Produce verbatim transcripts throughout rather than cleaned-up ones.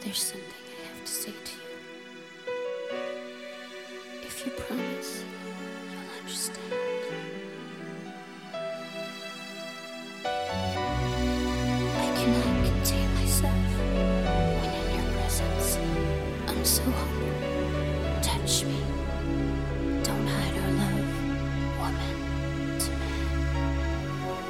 There's something I have to say to you. If you promise, you'll understand. I cannot contain myself when in your presence. I'm so hungry. Touch me. Don't hide our love, woman to man.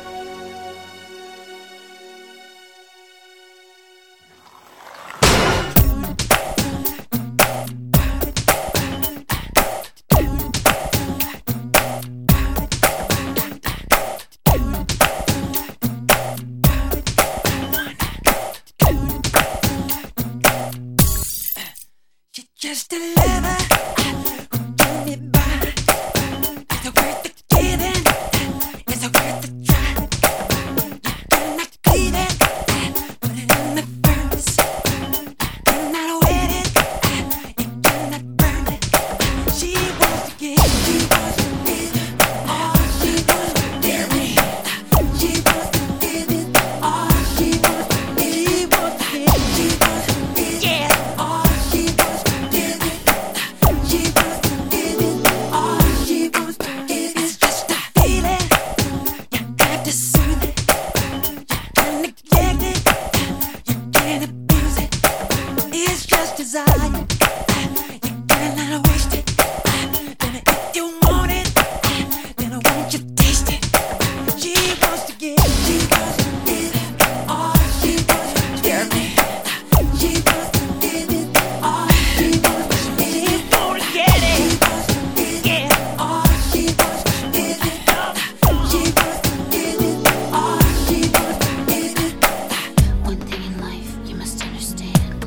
Just a lover who get me by. Is it worth the giving? Is it worth the try? You cannot cleave it, put it in the furnace. Cannot wet it, you cannot burn it. She wants to give, she wants to give it all. She wants to give me. She wants to give it all. She wants to give, she wants to give, she wants to give, yeah, all. She wants to give it. She wants to give it all. She wants to give it. It's just a feeling. You got to soothe it. You can't neglect it. You can't abuse it. It's just desire. You cannot waste it. Then if you want it, then won't you taste it? She wants to give. She wants to give it all. She wants to give me. She wants to give it all. She wants to give it. She won't get it. Yeah, all. She wants to give it. She wants to give it all. She wants to give it. One thing in life you must understand: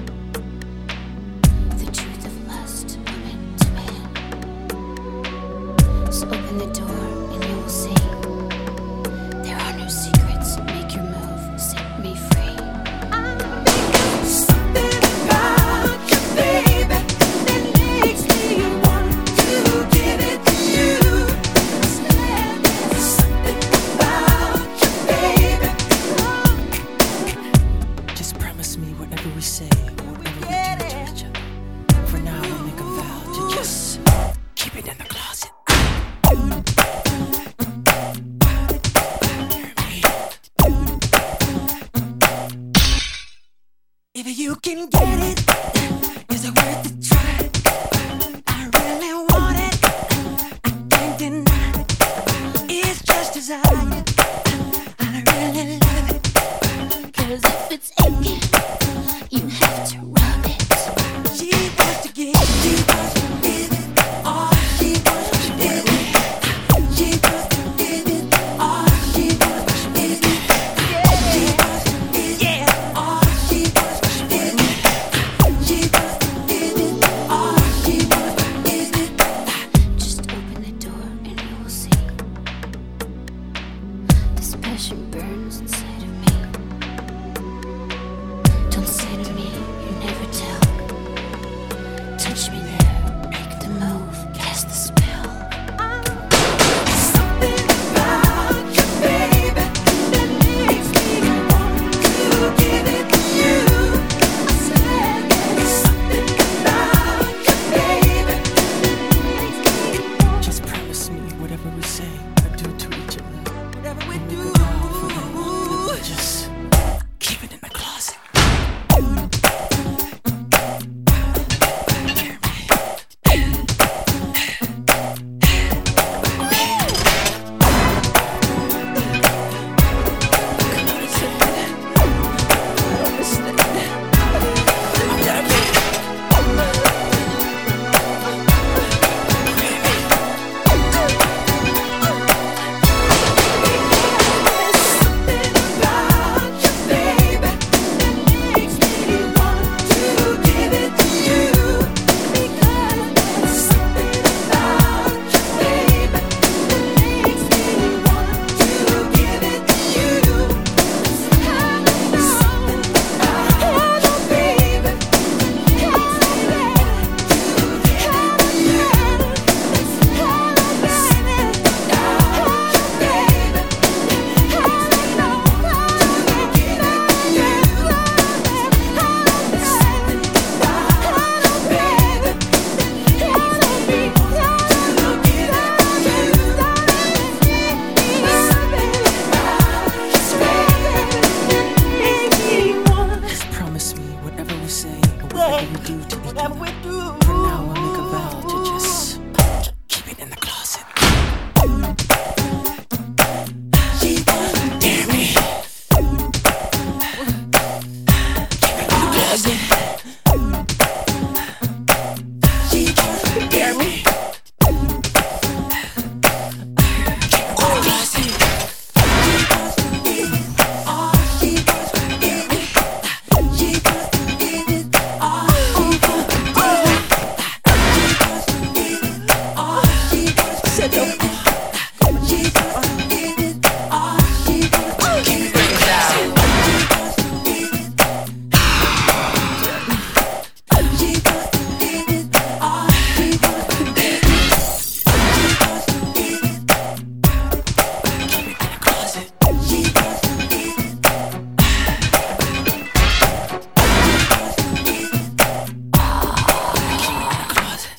the truth of lust, woman to man. So open the door and you will see. There are no secrets. Make your move. Set me free. Something about you, baby, that makes me want to give it to you. Something about you, baby. Just promise me whatever we say, whatever we do to each other. For now, we'll make a vow to just keep it in the closet. If you can get it, is it worth the try? I really want it, I can't deny. It's just desire, I really love it. Cause if it's aching, you have to rub it. She wants to give, she wants to give it all. She wants to give it. She wants to give it all. She wants to give it. She wants to give it all. She wants to give it. She wants to give it all. She wants to give it. Just open the door and you will see. This passion burns inside of me. Don't say to me, you never tell. Touch me there, make the move, cast the spell. Something about you, baby, that makes me want to give it to you. I said there's something about you, baby, that makes me want. Just promise me whatever we say or do to each other. Whatever we do,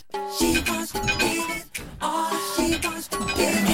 She wants to give it all. She wants to give it.